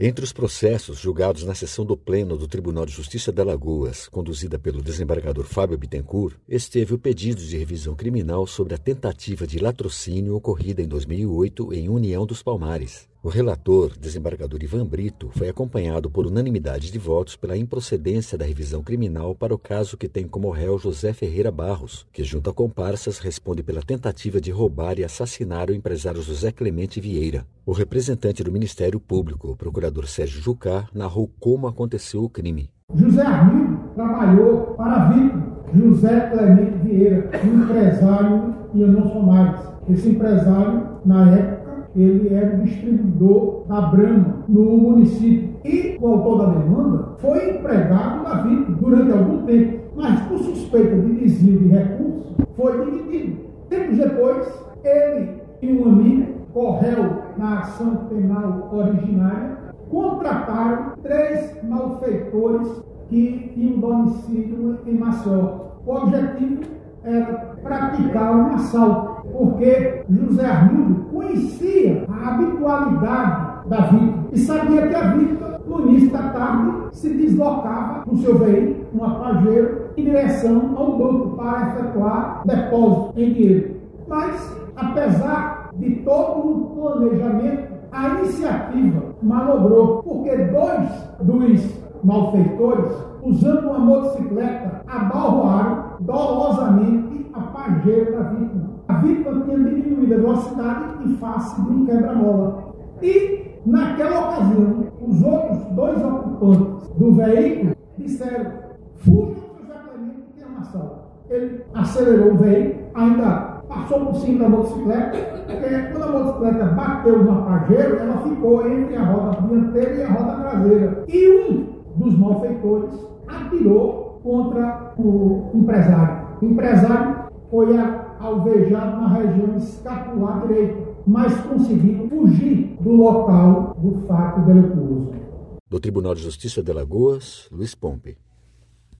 Entre os processos julgados na sessão do Pleno do Tribunal de Justiça de Alagoas, conduzida pelo desembargador Fábio Bittencourt, esteve o pedido de revisão criminal sobre a tentativa de latrocínio ocorrida em 2008 em União dos Palmares. O relator, desembargador Ivan Brito, foi acompanhado por unanimidade de votos pela improcedência da revisão criminal para o caso que tem como réu José Ferreira Barros, que junto a comparsas responde pela tentativa de roubar e assassinar o empresário José Clemente Vieira. O representante do Ministério Público, o procurador Sérgio Jucá, narrou como aconteceu o crime. José Armildo trabalhou para a vítima, José Clemente Vieira, um empresário em União dos Palmares. Esse empresário, na época, ele era o distribuidor da Brahma no município. E o autor da demanda foi empregado da vítima durante algum tempo, mas por suspeita de desvio de recursos, foi demitido. Tempos depois, ele e um amigo, correu na ação penal originária, contrataram 3 malfeitores que tinham domicílio em Maceió. O objetivo era praticar um assalto, porque José Armildo conhecia a habitualidade da vítima e sabia que a vítima, no início da tarde, se deslocava com seu veículo, uma Pajero, em direção ao banco para efetuar depósito em dinheiro. Mas, apesar de todo o planejamento, a iniciativa malobrou, porque 2 dos malfeitores, usando uma motocicleta, abalroaram dolosamente a Pajero da vítima. A vítima tinha diminuído a velocidade em face de um quebra-mola. E, naquela ocasião, os outros 2 ocupantes do veículo disseram: fujam, José Clemente, que é um assalto. Ele acelerou o veículo, ainda passou por cima da motocicleta, porque quando a motocicleta bateu na Pajero, ela ficou entre a roda dianteira e a roda traseira. E um dos malfeitores atirou contra o empresário. O empresário foi alvejado na região escapular direita, mas conseguiu fugir do local do fato delituoso. Do Tribunal de Justiça de Alagoas, Luiz Pompe.